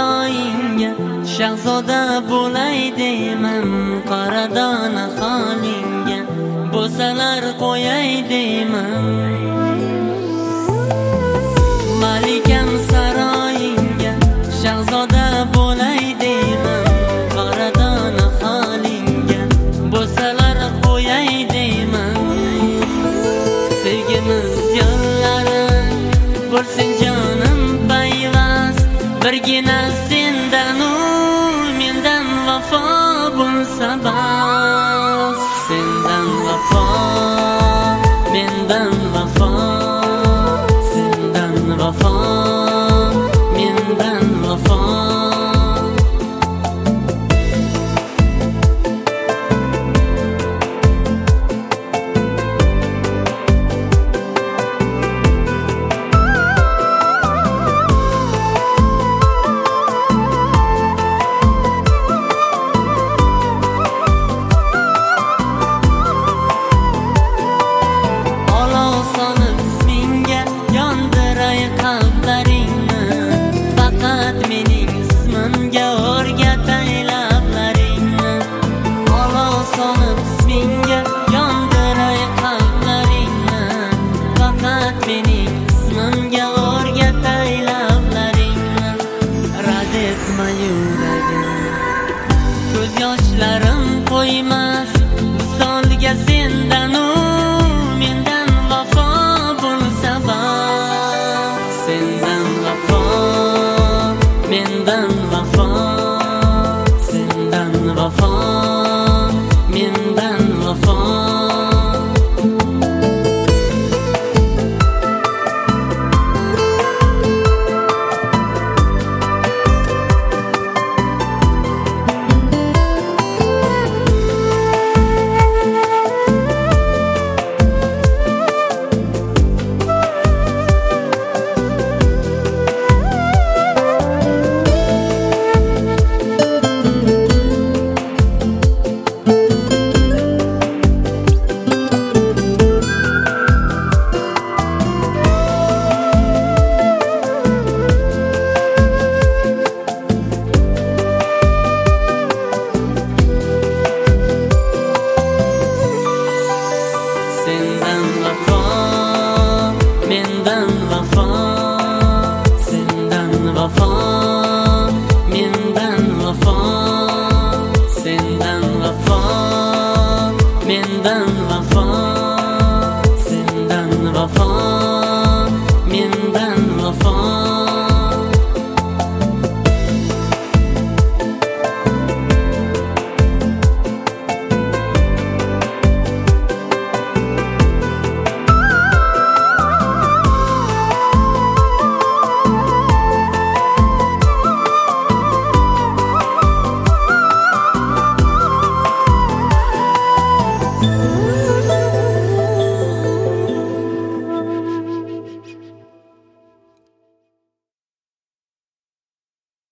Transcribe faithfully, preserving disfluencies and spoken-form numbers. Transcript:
saroyingga shahzoda bo'lay deyman. Qoradona holingga bo'salar qo'yay deyman. Malikam saroyingga shahzoda bo'lay deyman. Qoradona holingga bo'salar qo'yay deyman. Sevgimiz yo'llari bo'lsin jonim payvast, birgina sendan u mendan vafo bo'lsa bas. Sendan vafo, mendan vafo, sendan vafo, mendan vafo. Ko'z yoshlarim qo'ymas visolga sendan u